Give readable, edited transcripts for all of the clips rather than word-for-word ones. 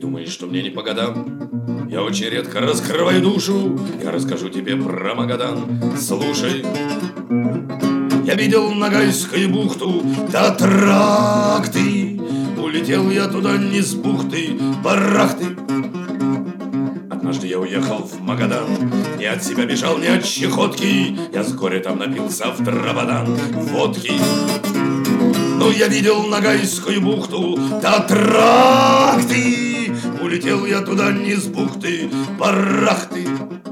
думаешь, что мне не по годам? Я очень редко раскрываю душу. Я расскажу тебе про Магадан. Слушай. Я видел Ногайскую бухту, да тракты. Улетел я туда не с бухты, барахты. Однажды я уехал в Магадан. Не от себя бежал, не от чехотки. Я с горя там напился в Драбадан водки. Но я видел Ногайскую бухту, да тракты. Улетел я туда не с бухты, барахты.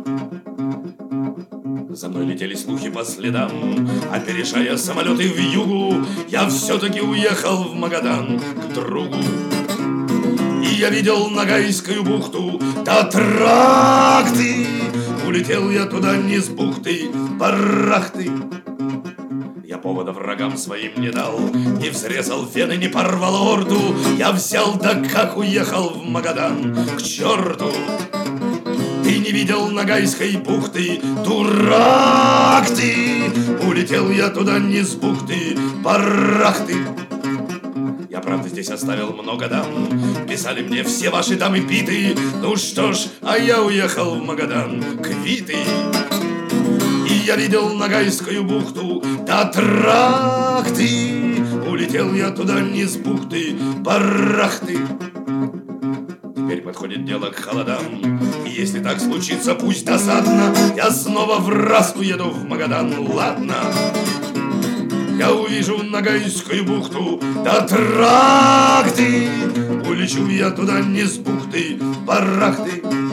За мной летели слухи по следам, опережая самолеты в югу. Я все-таки уехал в Магадан к другу. И я видел Ногайскую бухту, да тракты. Улетел я туда не с бухты, барахты. Я повода врагам своим не дал, не взрезал вены, не порвал орду. Я взял, да как уехал в Магадан к черту. Ты не видел Ногайской бухты, дурак ты! Улетел я туда не с бухты, барахты. Я, правда, здесь оставил много дам. Писали мне все ваши дамы питы. Ну что ж, а я уехал в Магадан квиты. И я видел Ногайскую бухту, да тракты. Улетел я туда не с бухты, барахты. Теперь подходит дело к холодам. И если так случится, пусть досадно, я снова в раз уеду в Магадан, ладно? Я увижу Ногайскую бухту, да тракты. Улечу я туда не с бухты, барахты.